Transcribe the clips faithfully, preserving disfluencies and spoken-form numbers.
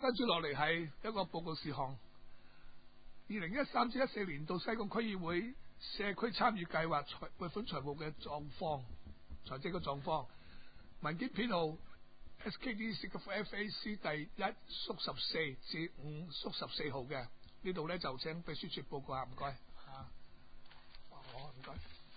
跟住落嚟係一個報告事項。二零一三至一四年度西貢區議會社區參與計劃財撥款財務嘅狀況，財政嘅狀況。文件編號 S K D C F A C 第一縮十四至五縮十四號嘅，呢度咧就請秘書處報告下，唔該啊。好，唔該。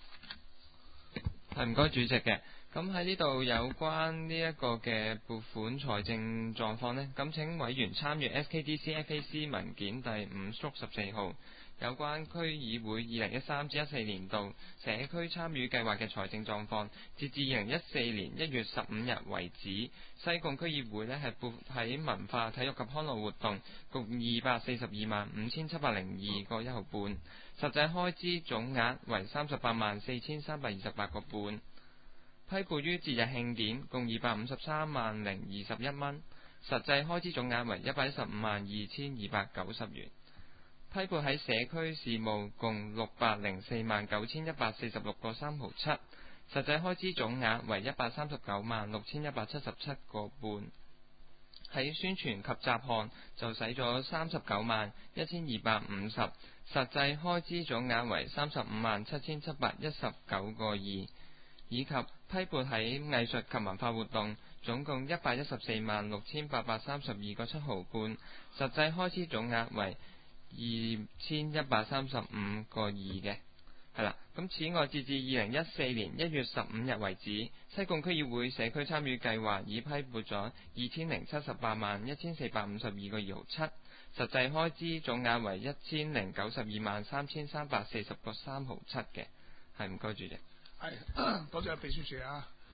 係唔該主席嘅。咁喺呢度有關呢一個嘅撥款財政狀況呢，咁請委員參閱 S K D C F A C 文件第五縮十四號，有關區議會二零一三至一四年度社區參與計劃嘅財政狀況，截至二零一四年一月十五日為止，西貢區議會呢係撥喺文化、體育及康樂活動共二百四十二萬五千七百零二個一毫半，實際開支總額為三十八萬四千三百二十八個半。批撥於節日慶典共二百五十三萬零二十一蚊，實際開支總額為一百一十五萬二千二百九十元。批撥喺社區事務共六百零四萬九千一百四十六個三毫七，實際開支總額為一百三十九萬六千一百七十七個半。喺宣傳及雜項就使咗三十九萬一千二百五十，實際開支總額為三十五萬七千七百一十九個二。以及批撥喺藝術及文化活動總共一百一十四萬六千八百三十二個七毫半，實際開支總額為二千一百三十五個二嘅。係啦，咁此外，截至二零一四年一月十五日為止，西貢區議會社區參與計劃已批撥咗二千零七十八萬一千四百五十二個二毫七，實際開支總額為一千零九十二萬三千三百四十個三毫七嘅。係，唔該主席。 係，多謝秘書處啊。